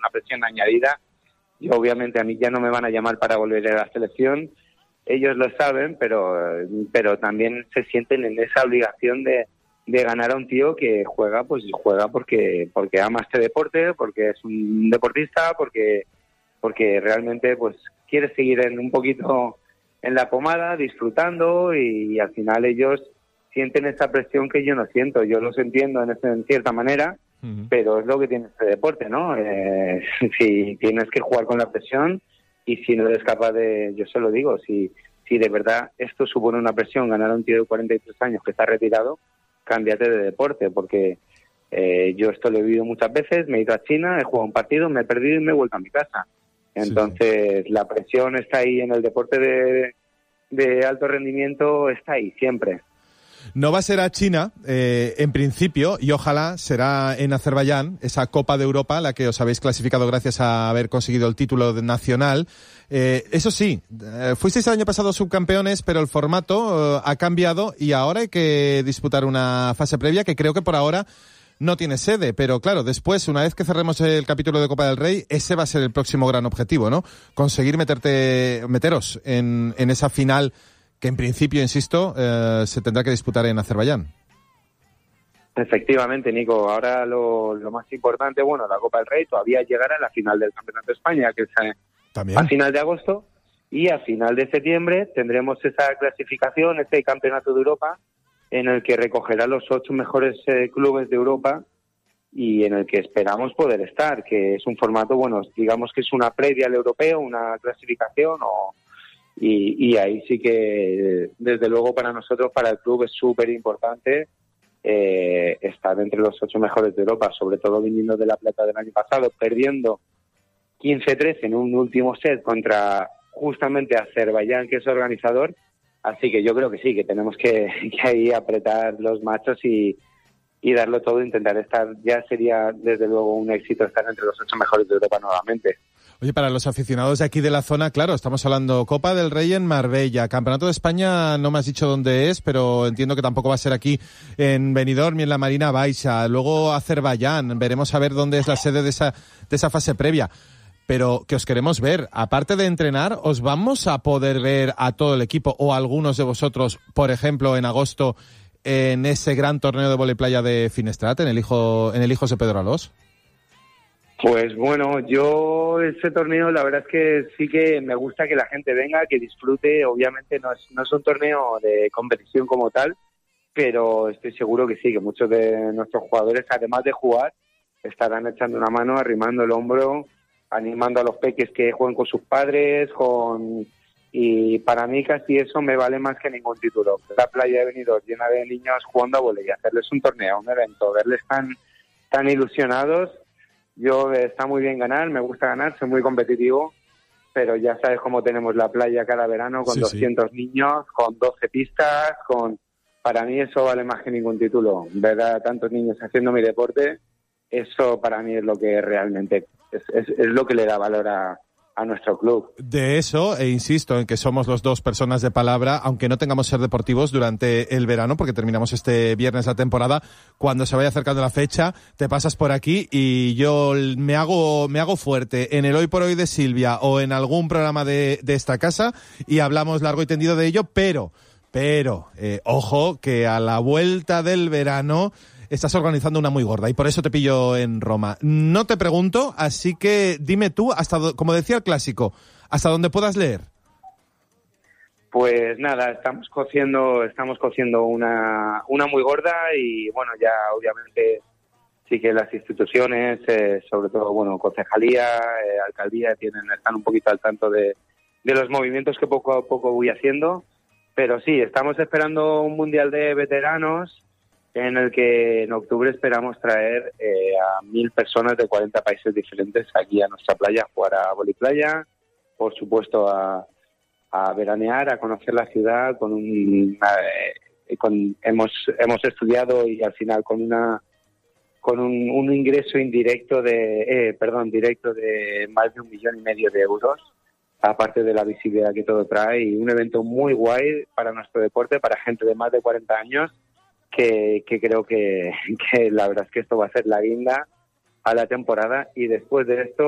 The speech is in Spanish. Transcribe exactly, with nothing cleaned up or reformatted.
una presión añadida. Y obviamente a mí ya no me van a llamar para volver a la selección. Ellos lo saben, pero pero también se sienten en esa obligación de, de ganar a un tío que juega, pues juega porque porque ama este deporte, porque es un deportista, porque porque realmente pues quiere seguir en un poquito en la pomada, disfrutando, y, y al final ellos sienten esa presión que yo no siento. Yo los entiendo en, en cierta manera, uh-huh. pero es lo que tiene este deporte, ¿no? Eh, si tienes que jugar con la presión y si no eres capaz de, yo se lo digo, si, si de verdad esto supone una presión, ganar a un tío de cuarenta y tres años que está retirado, cámbiate de deporte, porque eh, yo esto lo he vivido muchas veces, me he ido a China, he jugado un partido, me he perdido y me he vuelto a mi casa. Entonces, sí. la presión está ahí en el deporte de, de alto rendimiento, está ahí siempre. No va a ser a China, eh, en principio, y ojalá será en Azerbaiyán, esa Copa de Europa, la que os habéis clasificado gracias a haber conseguido el título nacional. Eh, eso sí, eh, fuisteis el año pasado subcampeones, pero el formato eh, ha cambiado y ahora hay que disputar una fase previa que creo que por ahora no tiene sede, pero claro, después, una vez que cerremos el capítulo de Copa del Rey, ese va a ser el próximo gran objetivo, ¿no? Conseguir meterte, meteros en, en esa final que en principio, insisto, eh, se tendrá que disputar en Azerbaiyán. Efectivamente, Nico. Ahora lo, lo más importante, bueno, la Copa del Rey todavía llegará a la final del Campeonato de España, que es a, ¿También? a final de agosto, y a final de septiembre tendremos esa clasificación, este Campeonato de Europa, en el que recogerá los ocho mejores eh, clubes de Europa y en el que esperamos poder estar, que es un formato, bueno, digamos que es una previa al europeo, una clasificación, o, y, y ahí sí que, desde luego, para nosotros, para el club, es súper importante eh, estar entre los ocho mejores de Europa, sobre todo viniendo de la plata del año pasado, perdiendo quince tres en un último set contra justamente Azerbaiyán, que es organizador. Así que yo creo que sí, que tenemos que, que ahí apretar los machos y, y darlo todo, intentar estar. Ya sería, desde luego, un éxito estar entre los ocho mejores de Europa nuevamente. Oye, para los aficionados de aquí de la zona, claro, estamos hablando Copa del Rey en Marbella, Campeonato de España, no me has dicho dónde es, pero entiendo que tampoco va a ser aquí en Benidorm ni en la Marina Baixa. Luego Azerbaiyán, veremos a ver dónde es la sede de esa, de esa fase previa. Pero que os queremos ver, aparte de entrenar, ¿os vamos a poder ver a todo el equipo o a algunos de vosotros, por ejemplo, en agosto, en ese gran torneo de voleiplaya de Finestrat, en el hijo, en el Hijos de Pedro Alós? Pues bueno, yo ese torneo, la verdad es que sí que me gusta que la gente venga, que disfrute. Obviamente no es, no es un torneo de competición como tal, pero estoy seguro que sí, que muchos de nuestros jugadores, además de jugar, estarán echando una mano, arrimando el hombro, animando a los peques que jueguen con sus padres, con y para mí casi eso me vale más que ningún título. La playa de Benidorm llena de niños jugando a vóley, hacerles un torneo, un evento, verles tan tan ilusionados. Yo eh, está muy bien ganar, me gusta ganar, soy muy competitivo, pero ya sabes cómo tenemos la playa cada verano con sí, doscientos sí. niños, con doce pistas, con para mí eso vale más que ningún título. Ver a tantos niños haciendo mi deporte, eso para mí es lo que realmente es, es, es lo que le da valor a, a nuestro club. De eso, e insisto en que somos los dos personas de palabra, aunque no tengamos ser deportivos durante el verano, porque terminamos este viernes la temporada, cuando se vaya acercando la fecha, te pasas por aquí y yo me hago me hago fuerte en el Hoy por Hoy de Silvia o en algún programa de, de esta casa y hablamos largo y tendido de ello, pero, pero, eh, ojo, que a la vuelta del verano estás organizando una muy gorda y por eso te pillo en Roma. No te pregunto, así que dime tú, hasta do- como decía el clásico, hasta donde puedas leer. Pues nada, estamos cociendo, estamos cociendo una, una muy gorda y bueno, ya obviamente sí que las instituciones, eh, sobre todo, bueno, concejalía, eh, alcaldía, tienen, están un poquito al tanto de, de los movimientos que poco a poco voy haciendo, pero sí, estamos esperando un mundial de veteranos en el que en octubre esperamos traer eh, a mil personas de cuarenta países diferentes aquí a nuestra playa a jugar a voliplaya, por supuesto a, a veranear, a conocer la ciudad, con un eh, con, hemos hemos estudiado y al final con una con un, un ingreso indirecto de eh, perdón directo de más de un millón y medio de euros, aparte de la visibilidad que todo trae, y un evento muy guay para nuestro deporte, para gente de más de cuarenta años. Que, que creo que, que la verdad es que esto va a ser la guinda a la temporada y después de esto